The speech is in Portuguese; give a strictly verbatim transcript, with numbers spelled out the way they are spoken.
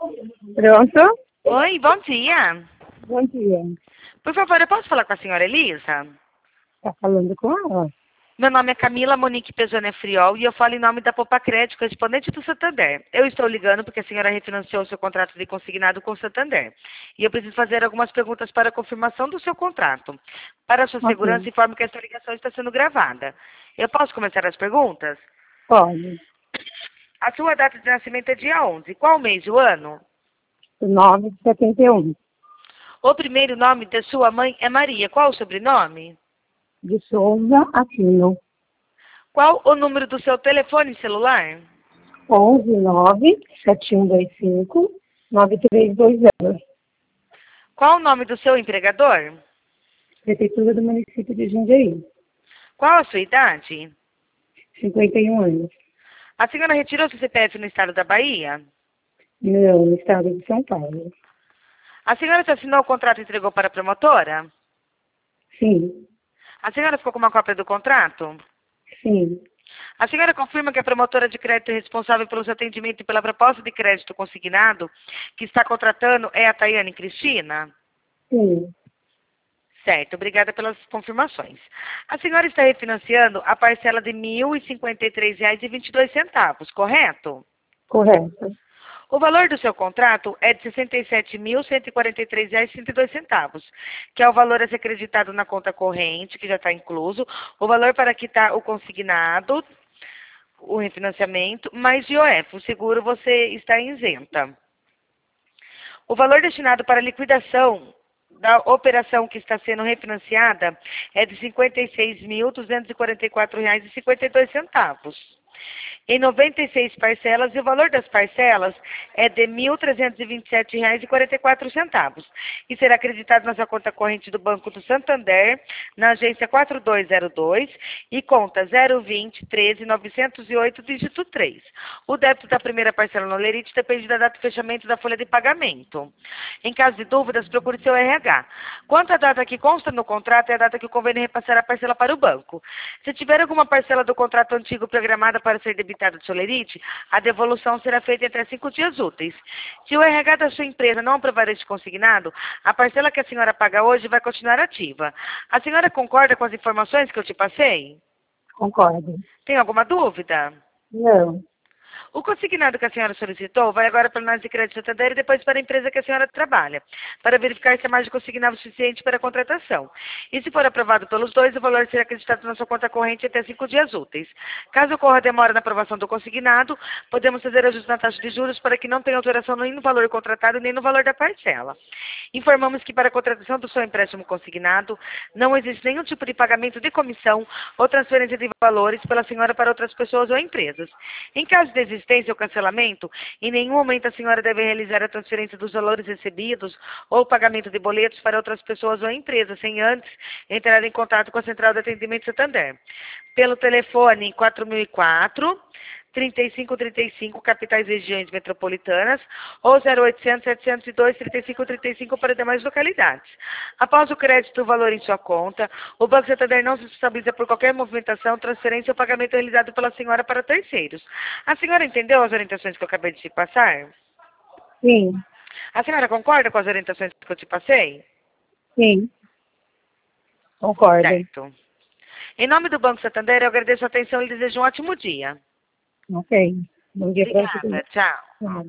Pronto? Oi, bom dia. Bom dia. Por favor, eu posso falar com a senhora Elisa? Tá falando com ela? Meu nome é Camila Monique Pezônia Friol e eu falo em nome da Poupa Crédito, correspondente do Santander. Eu estou ligando porque a senhora refinanciou seu contrato de consignado com o Santander. E eu preciso fazer algumas perguntas para a confirmação do seu contrato. Para a sua segurança, Ok. informe que essa ligação está sendo gravada. Eu posso começar as perguntas? Pode. A sua data de nascimento é dia onze. Qual mês e o ano? nove de setenta e um. O primeiro nome da sua mãe é Maria. Qual o sobrenome? De Souza Aquino. Qual o número do seu telefone celular? onze nove sete um dois cinco nove três dois zero. Qual o nome do seu empregador? Prefeitura do município de Jundiaí. Qual a sua idade? cinquenta e um anos. A senhora retirou seu C P F no estado da Bahia? Não, no estado de São Paulo. A senhora já assinou o contrato e entregou para a promotora? Sim. A senhora ficou com uma cópia do contrato? Sim. A senhora confirma que a promotora de crédito responsável pelo seu atendimento e pela proposta de crédito consignado que está contratando é a Tayane Cristina? Sim. Certo, obrigada pelas confirmações. A senhora está refinanciando a parcela de mil e cinquenta e três reais e vinte e dois centavos, correto? Correto. O valor do seu contrato é de sessenta e sete mil cento e quarenta e três reais e trinta e dois centavos, que é o valor a ser acreditado na conta corrente, que já está incluso, o valor para quitar o consignado, o refinanciamento, mais I O F, o seguro você está isenta. O valor destinado para a liquidação da operação que está sendo refinanciada é de cinquenta e seis mil duzentos e quarenta e quatro reais e cinquenta e dois centavos. Em noventa e seis parcelas, e o valor das parcelas é de mil trezentos e vinte e sete reais e quarenta e quatro centavos. E será acreditado na sua conta corrente do Banco do Santander, na agência quatro dois zero dois e conta zero vinte treze novecentos e oito, dígito três. O débito da primeira parcela no Lerite depende da data de fechamento da folha de pagamento. Em caso de dúvidas, procure seu R H. Quanto à data que consta no contrato, é a data que convém repassar a parcela para o banco. Se tiver alguma parcela do contrato antigo programada para ser debitada do seu Lerite, a devolução será feita em até cinco dias úteis. Se o R H da sua empresa não aprovar este consignado, a parcela que a senhora paga hoje vai continuar ativa. A senhora concorda com as informações que eu te passei? Concordo. Tem alguma dúvida? Não. O consignado que a senhora solicitou vai agora para a análise de crédito Santander e depois para a empresa que a senhora trabalha, para verificar se a margem consignado suficiente para a contratação. E se for aprovado pelos dois, o valor será acreditado na sua conta corrente até cinco dias úteis. Caso ocorra demora na aprovação do consignado, podemos fazer ajuste na taxa de juros para que não tenha alteração nem no valor contratado nem no valor da parcela. Informamos que para a contratação do seu empréstimo consignado, não existe nenhum tipo de pagamento de comissão ou transferência de valores pela senhora para outras pessoas ou empresas. Em caso de existência ou cancelamento, em nenhum momento a senhora deve realizar a transferência dos valores recebidos ou o pagamento de boletos para outras pessoas ou empresas, sem antes entrar em contato com a Central de Atendimento Santander. Pelo telefone quatro mil e quatro, trinta e cinco trinta e cinco, capitais e regiões metropolitanas, ou zero oitocentos, setecentos e dois, trinta e cinco trinta e cinco para demais localidades. Após o crédito do valor em sua conta, o Banco Santander não se responsabiliza por qualquer movimentação, transferência ou pagamento realizado pela senhora para terceiros. A senhora entendeu as orientações que eu acabei de te passar? Sim. A senhora concorda com as orientações que eu te passei? Sim. Concordo. Certo. Em nome do Banco Santander, eu agradeço a atenção e desejo um ótimo dia. Ok. Bom dia para você. Obrigada. Tchau. Tá.